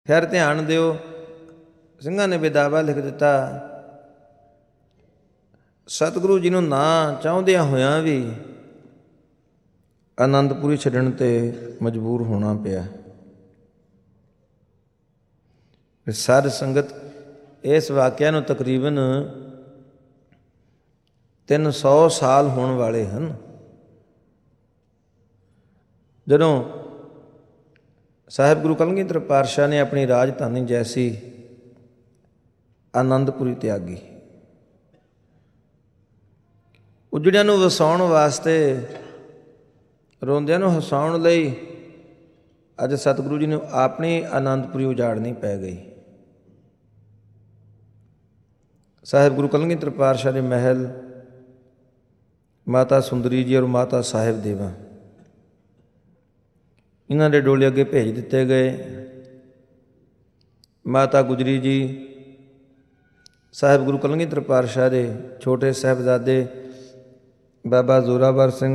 ਫਿਰ ਧਿਆਨ ਦਿਓ, ਸਿੰਘਾਂ ਨੇ ਵਿਦਾਵਾ ਲਿਖ ਦਿੱਤਾ। ਸਤਿਗੁਰੂ ਜੀ ਨੂੰ ਨਾ ਚਾਹੁੰਦਿਆਂ ਹੋਇਆਂ ਵੀ ਆਨੰਦਪੁਰੀ ਛੱਡਣ 'ਤੇ ਮਜਬੂਰ ਹੋਣਾ ਪਿਆ। ਸਾਧ ਸੰਗਤ ਇਸ ਵਾਕਿਆ ਨੂੰ ਤਕਰੀਬਨ 300 ਸਾਲ ਹੋਣ ਵਾਲੇ ਹਨ, ਜਦੋਂ ਸਾਹਿਬ ਗੁਰੂ ਕਲਗੀਧਰ ਪਾਤਸ਼ਾਹ ਨੇ ਆਪਣੀ ਰਾਜਧਾਨੀ ਜੈਸੀ ਆਨੰਦਪੁਰੀ ਤਿਆਗੀ। ਉਜੜਿਆਂ ਨੂੰ ਵਸਾਉਣ ਵਾਸਤੇ, ਰੋਂਦਿਆਂ ਨੂੰ ਹਸਾਉਣ ਲਈ ਅੱਜ ਸਤਿਗੁਰੂ ਜੀ ਨੂੰ ਆਪਣੀ ਆਨੰਦਪੁਰੀ ਉਜਾੜਨੀ ਪੈ ਗਈ। ਸਾਹਿਬ ਗੁਰੂ ਕਲਗੀਧਰ ਪਾਤਸ਼ਾਹ ਦੇ ਮਹਿਲ ਮਾਤਾ ਸੁੰਦਰੀ ਜੀ ਔਰ ਮਾਤਾ ਸਾਹਿਬ ਦੇਵਾ, ਇਹਨਾਂ ਦੇ ਡੋਲੇ ਅੱਗੇ ਭੇਜ ਦਿੱਤੇ ਗਏ। ਮਾਤਾ ਗੁਜਰੀ ਜੀ ਸਾਹਿਬ ਗੁਰੂ ਕਲਗੀਧਰ ਪਾਤਸ਼ਾਹ ਦੇ ਛੋਟੇ ਸਾਹਿਬਜ਼ਾਦੇ ਬਾਬਾ ਜ਼ੋਰਾਵਰ ਸਿੰਘ,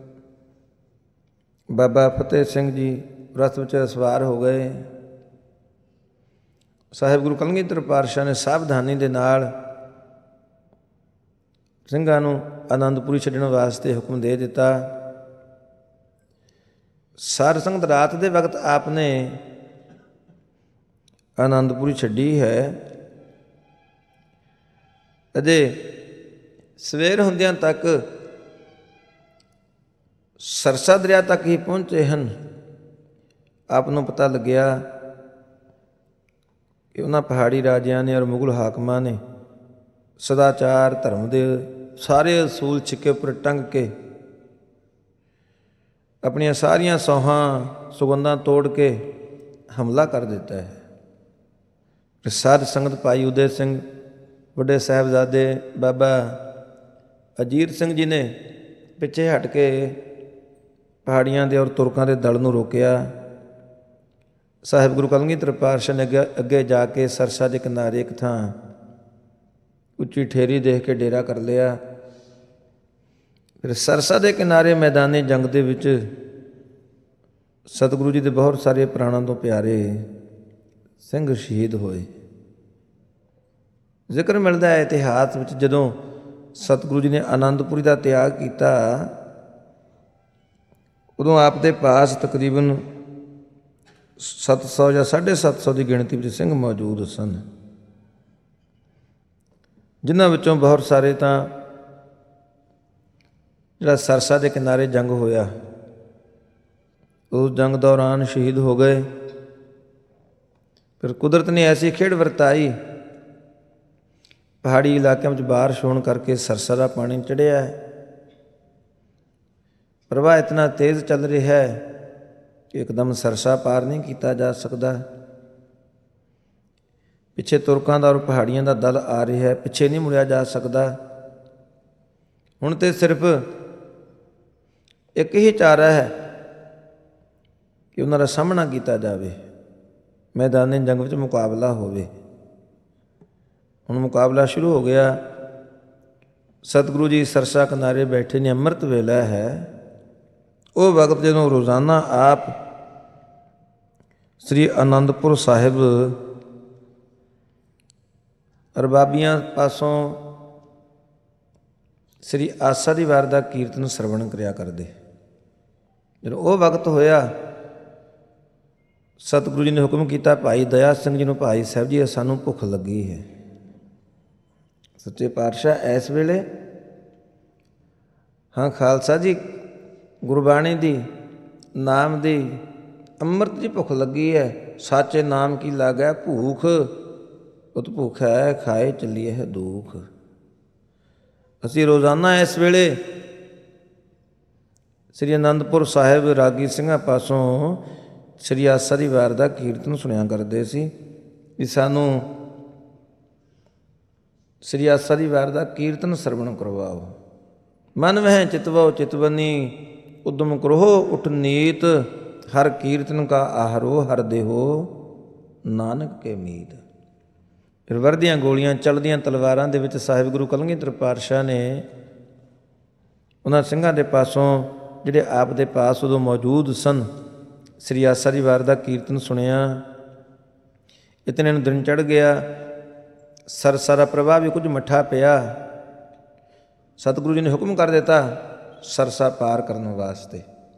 ਬਾਬਾ ਫਤਿਹ ਸਿੰਘ ਜੀ ਰਥ ਵਿੱਚ ਸਵਾਰ ਹੋ ਗਏ। ਸਾਹਿਬ ਗੁਰੂ ਕਲਗੀਧਰ ਪਾਤਸ਼ਾਹ ਨੇ ਸਾਵਧਾਨੀ ਦੇ ਨਾਲ ਸਿੰਘਾਂ ਨੂੰ ਆਨੰਦਪੁਰੀ ਛੱਡਣ ਵਾਸਤੇ ਹੁਕਮ ਦੇ ਦਿੱਤਾ। ਸਾਧ ਸੰਗਤ ਰਾਤ ਦੇ ਵਕਤ ਆਪ ਨੇ ਆਨੰਦਪੁਰੀ ਛੱਡੀ ਹੈ। ਅਜੇ ਸਵੇਰ ਹੁੰਦਿਆਂ ਤੱਕ ਸਰਸਾ ਦਰਿਆ ਤੱਕ ਹੀ ਪਹੁੰਚੇ ਹਨ। ਆਪ ਨੂੰ ਪਤਾ ਲੱਗਿਆ ਕਿ ਉਹਨਾਂ ਪਹਾੜੀ ਰਾਜਿਆਂ ਨੇ ਔਰ ਮੁਗਲ ਹਾਕਮਾਂ ਨੇ ਸਦਾਚਾਰ ਧਰਮ ਦੇ ਸਾਰੇ ਅਸੂਲ ਛਿੱਕੇ ਉੱਪਰ ਟੰਗ ਕੇ ਆਪਣੀਆਂ ਸਾਰੀਆਂ ਸੌਹਾਂ ਸੁਗੰਧਾਂ ਤੋੜ ਕੇ ਹਮਲਾ ਕਰ ਦਿੱਤਾ ਹੈ। ਸਾਧ ਸੰਗਤ ਭਾਈ ਉਦੈ ਸਿੰਘ, ਵੱਡੇ ਸਾਹਿਬਜ਼ਾਦੇ ਬਾਬਾ ਅਜੀਤ ਸਿੰਘ ਜੀ ਨੇ ਪਿੱਛੇ ਹਟ ਕੇ ਪਹਾੜੀਆਂ ਦੇ ਔਰ ਤੁਰਕਾਂ ਦੇ ਦਲ ਨੂੰ ਰੋਕਿਆ। ਸਾਹਿਬ ਗੁਰੂ ਕਲਗੀਧਰ ਪਾਤਸ਼ਾਹ ਨੇ ਅੱਗੇ ਜਾ ਕੇ ਸਰਸਾ ਦੇ ਕਿਨਾਰੇ ਇੱਕ ਥਾਂ ਉੱਚੀ ਠੇਰੀ ਦੇਖ ਕੇ ਡੇਰਾ ਕਰ ਲਿਆ। ਫਿਰ ਸਰਸਾ ਦੇ ਕਿਨਾਰੇ ਮੈਦਾਨੀ ਜੰਗ ਦੇ ਵਿੱਚ ਸਤਿਗੁਰੂ ਜੀ ਦੇ ਬਹੁਤ ਸਾਰੇ ਪ੍ਰਾਣਾਂ ਤੋਂ ਪਿਆਰੇ ਸਿੰਘ ਸ਼ਹੀਦ ਹੋਏ। ਜ਼ਿਕਰ ਮਿਲਦਾ ਹੈ ਇਤਿਹਾਸ ਵਿੱਚ, ਜਦੋਂ ਸਤਿਗੁਰੂ ਜੀ ਨੇ ਆਨੰਦਪੁਰੀ ਦਾ ਤਿਆਗ ਕੀਤਾ, ਉਦੋਂ ਆਪ ਦੇ ਪਾਸ ਤਕਰੀਬਨ 700 ਜਾਂ 750 ਦੀ ਗਿਣਤੀ ਵਿੱਚ ਸਿੰਘ ਮੌਜੂਦ ਸਨ, ਜਿਨ੍ਹਾਂ ਵਿੱਚੋਂ ਬਹੁਤ ਸਾਰੇ ਤਾਂ ਜਿਹੜਾ ਸਰਸਾ ਦੇ ਕਿਨਾਰੇ ਜੰਗ ਹੋਇਆ ਉਸ ਜੰਗ ਦੌਰਾਨ ਸ਼ਹੀਦ ਹੋ ਗਏ। ਫਿਰ ਕੁਦਰਤ ਨੇ ਐਸੀ ਖੇਡ ਵਰਤਾਈ, ਪਹਾੜੀ ਇਲਾਕਿਆਂ ਵਿੱਚ ਬਾਰਿਸ਼ ਹੋਣ ਕਰਕੇ ਸਰਸਾ ਦਾ ਪਾਣੀ ਚੜ੍ਹਿਆ ਹੈ। ਪ੍ਰਵਾਹ ਇਤਨਾ ਤੇਜ਼ ਚੱਲ ਰਿਹਾ ਹੈ ਕਿ ਇੱਕਦਮ ਸਰਸਾ ਪਾਰ ਨਹੀਂ ਕੀਤਾ ਜਾ ਸਕਦਾ। ਪਿੱਛੇ ਤੁਰਕਾਂ ਦਾ ਔਰ ਪਹਾੜੀਆਂ ਦਾ ਦਲ ਆ ਰਿਹਾ ਹੈ, ਪਿੱਛੇ ਨਹੀਂ ਮੁੜਿਆ ਜਾ ਸਕਦਾ। ਹੁਣ ਤਾਂ ਸਿਰਫ ਇੱਕ ਹੀ ਚਾਰਾ ਹੈ ਕਿ ਉਹਨਾਂ ਦਾ ਸਾਹਮਣਾ ਕੀਤਾ ਜਾਵੇ, ਮੈਦਾਨੀ ਜੰਗ ਵਿੱਚ ਮੁਕਾਬਲਾ ਹੋਵੇ। ਹੁਣ ਮੁਕਾਬਲਾ ਸ਼ੁਰੂ ਹੋ ਗਿਆ। ਸਤਿਗੁਰੂ ਜੀ ਸਰਸਾ ਕਿਨਾਰੇ ਬੈਠੇ ਨੇ, ਅੰਮ੍ਰਿਤ ਵੇਲਾ ਹੈ। ਉਹ ਵਕਤ ਜਦੋਂ ਰੋਜ਼ਾਨਾ ਆਪ ਸ੍ਰੀ ਅਨੰਦਪੁਰ ਸਾਹਿਬ ਰਬਾਬੀਆਂ ਪਾਸੋਂ ਸ੍ਰੀ ਆਸਾ ਦੀ ਵਾਰ ਦਾ ਕੀਰਤਨ ਸਰਵਣ ਕਰਿਆ ਕਰਦੇ। ਜਦੋਂ ਉਹ ਵਕਤ ਹੋਇਆ, ਸਤਿਗੁਰੂ ਜੀ ਨੇ ਹੁਕਮ ਕੀਤਾ ਭਾਈ ਦਇਆ ਸਿੰਘ ਜੀ ਨੂੰ, ਭਾਈ ਸਾਹਿਬ ਜੀ ਸਾਨੂੰ ਭੁੱਖ ਲੱਗੀ ਹੈ। ਸੱਚੇ ਪਾਤਸ਼ਾਹ ਇਸ ਵੇਲੇ? ਹਾਂ ਖਾਲਸਾ ਜੀ, ਗੁਰਬਾਣੀ ਦੀ, ਨਾਮ ਦੀ, ਅੰਮ੍ਰਿਤ ਦੀ ਭੁੱਖ ਲੱਗੀ ਹੈ। ਸਾਚੇ ਨਾਮ ਕੀ ਲਾਗੈ ਭੂਖ, ਉਤ ਭੁੱਖ ਹੈ ਖਾਏ ਚੱਲੀਏ ਹੈ ਦੁੱਖ। ਅਸੀਂ ਰੋਜ਼ਾਨਾ ਇਸ ਵੇਲੇ ਸ੍ਰੀ ਅਨੰਦਪੁਰ ਸਾਹਿਬ ਰਾਗੀ ਸਿੰਘਾਂ ਪਾਸੋਂ ਸ੍ਰੀ ਆਸਾ ਦੀ ਵਾਰ ਦਾ ਕੀਰਤਨ ਸੁਣਿਆ ਕਰਦੇ ਸੀ ਵੀ ਸਾਨੂੰ ਸ੍ਰੀ ਆਸਾ ਦੀ ਵਾਰ ਦਾ ਕੀਰਤਨ ਸਰਵਣ ਕਰਵਾਓ। ਮਨ ਵਹਿ ਚਿਤਵੋ ਚਿਤਵਨੀ ਉਦਮ ਕਰੋ ਉਠ ਨੀਤ, ਹਰ ਕੀਰਤਨ ਕਾ ਆਹਰੋ ਹਰ ਦੇਹੋ ਨਾਨਕ ਕੇ ਮੀਤ। ਫਿਰ ਵਰਦੀਆਂ ਗੋਲੀਆਂ ਚੱਲਦੀਆਂ ਤਲਵਾਰਾਂ ਦੇ ਵਿੱਚ ਸਾਹਿਬ ਗੁਰੂ ਕਲਗੀਧਰ ਪਾਤਸ਼ਾਹ ਨੇ ਉਹਨਾਂ ਸਿੰਘਾਂ ਦੇ ਪਾਸੋਂ ਜਿਹੜੇ ਆਪ ਦੇ ਪਾਸ ਉਦੋਂ ਮੌਜੂਦ ਸਨ, ਸ੍ਰੀ ਆਸਾ ਦੀ ਵਾਰ ਦਾ ਕੀਰਤਨ ਸੁਣਿਆ। ਇਤਨੇ ਨੂੰ ਦਿਨ ਚੜ੍ਹ ਗਿਆ। ਸਰਸਾ ਦਾ ਪ੍ਰਵਾਹ ਵੀ ਕੁਝ ਮੱਠਾ ਪਿਆ। ਸਤਿਗੁਰੂ ਜੀ ਨੇ ਹੁਕਮ ਕਰ ਦਿੱਤਾ ਸਰਸਾ ਪਾਰ ਕਰਨ ਵਾਸਤੇ।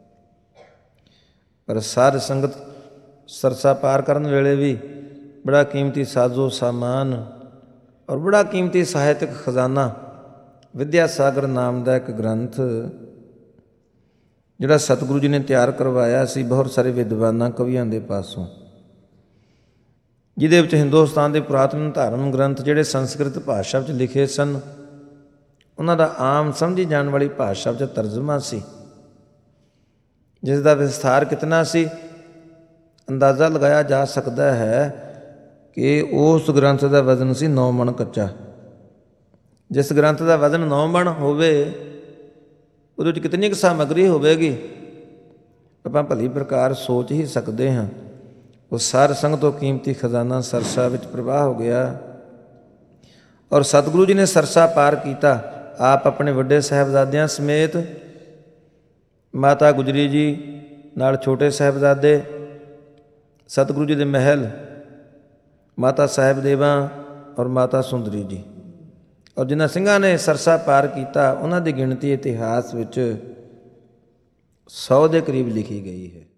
ਪਰ ਸਾਧ ਸੰਗਤ ਸਰਸਾ ਪਾਰ ਕਰਨ ਵੇਲੇ ਵੀ ਬੜਾ ਕੀਮਤੀ ਸਾਜ਼ੋ ਸਾਮਾਨ ਔਰ ਬੜਾ ਕੀਮਤੀ ਸਾਹਿਤਕ ਖਜ਼ਾਨਾ ਵਿਦਿਆ ਸਾਗਰ ਨਾਮ ਦਾ ਇੱਕ ਗ੍ਰੰਥ ਜਿਹੜਾ ਸਤਿਗੁਰੂ ਜੀ ਨੇ ਤਿਆਰ ਕਰਵਾਇਆ ਸੀ ਬਹੁਤ ਸਾਰੇ ਵਿਦਵਾਨਾਂ ਕਵੀਆਂ ਦੇ ਪਾਸੋਂ, ਜਿਹਦੇ ਵਿੱਚ ਹਿੰਦੁਸਤਾਨ ਦੇ ਪੁਰਾਤਨ ਧਾਰਮ ਗ੍ਰੰਥ ਜਿਹੜੇ ਸੰਸਕ੍ਰਿਤ ਭਾਸ਼ਾ ਵਿੱਚ ਲਿਖੇ ਸਨ ਉਹਨਾਂ ਦਾ ਆਮ ਸਮਝੀ ਜਾਣ ਵਾਲੀ ਭਾਸ਼ਾ ਵਿੱਚ ਤਰਜਮਾ ਸੀ, ਜਿਸ ਦਾ ਵਿਸਥਾਰ ਕਿਤਨਾ ਸੀ ਅੰਦਾਜ਼ਾ ਲਗਾਇਆ ਜਾ ਸਕਦਾ ਹੈ ਕਿ ਉਸ ਗ੍ਰੰਥ ਦਾ ਵਜ਼ਨ ਸੀ 9 ਮਣ ਕੱਚਾ। ਜਿਸ ਗ੍ਰੰਥ ਦਾ ਵਜ਼ਨ 9 ਮਣ ਹੋਵੇ ਉਹਦੇ ਵਿੱਚ ਕਿਤਨੀ ਕੁ ਸਾਮੱਗਰੀ ਹੋਵੇਗੀ ਆਪਾਂ ਭਲੀ ਪ੍ਰਕਾਰ ਸੋਚ ਹੀ ਸਕਦੇ ਹਾਂ। ਉਹ ਸਾਰ ਸੰਗ ਤੋਂ ਕੀਮਤੀ ਖਜ਼ਾਨਾ ਸਰਸਾ ਵਿੱਚ ਪ੍ਰਵਾਹ ਹੋ ਗਿਆ ਔਰ ਸਤਿਗੁਰੂ ਜੀ ਨੇ ਸਰਸਾ ਪਾਰ ਕੀਤਾ। ਆਪ ਆਪਣੇ ਵੱਡੇ ਸਾਹਿਬਜ਼ਾਦਿਆਂ ਸਮੇਤ, ਮਾਤਾ ਗੁਜਰੀ ਜੀ ਨਾਲ ਛੋਟੇ ਸਾਹਿਬਜ਼ਾਦੇ, ਸਤਿਗੁਰੂ ਜੀ ਦੇ ਮਹਿਲ ਮਾਤਾ ਸਾਹਿਬ ਦੇਵਾ ਔਰ ਮਾਤਾ ਸੁੰਦਰੀ ਜੀ, ਔਰ ਜਿਨ੍ਹਾਂ ਸਿੰਘਾਂ ਨੇ ਸਰਸਾ ਪਾਰ ਕੀਤਾ ਉਹਨਾਂ ਦੀ ਗਿਣਤੀ ਇਤਿਹਾਸ ਵਿੱਚ 100 ਦੇ ਕਰੀਬ ਲਿਖੀ ਗਈ ਹੈ।